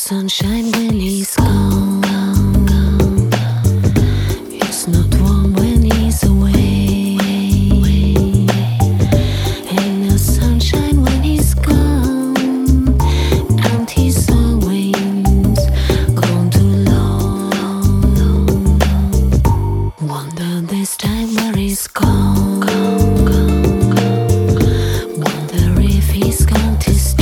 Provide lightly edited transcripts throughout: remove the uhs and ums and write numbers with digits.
sunshine when he's gone. It's not warm when he's away. Ain't no sunshine when he's gone. And he's always gone too long. Wonder this time where he's gone. Wonder if he's going to stay.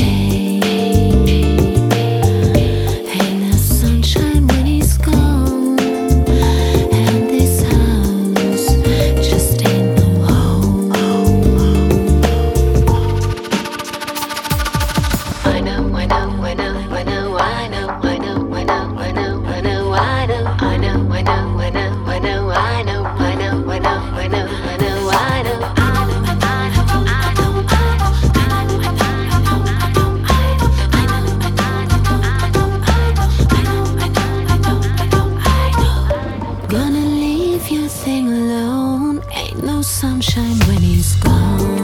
Gonna leave your thing alone. Ain't no sunshine when he's gone.